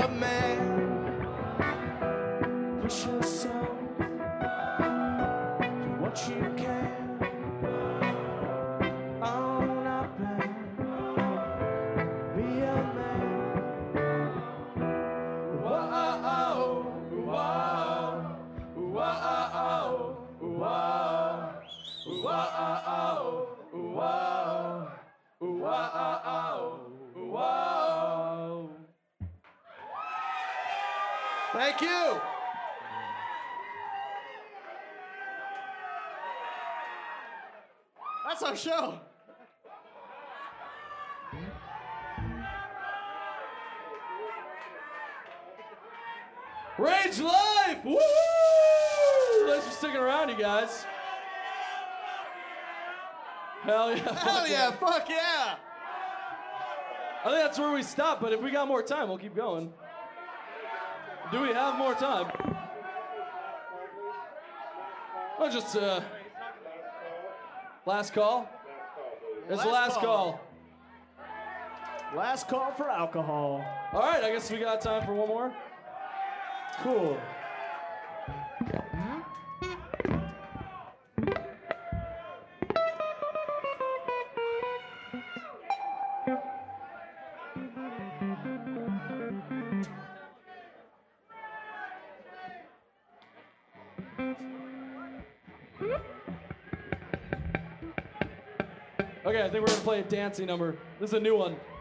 a man. Push yourself to what you can. Own up and be a man. Whoa, whoa, whoa, whoa. Thank you. That's our show. Rage Life! Woo! Thanks for sticking around, you guys. Hell yeah. Hell yeah, fuck yeah. I think that's where we stop, but if we got more time, we'll keep going. Do we have more time? Oh, just, last call? It's the last call. Last call for alcohol. All right, I guess we got time for one more. Cool. Okay, I think we're gonna play a dancing number. This is a new one.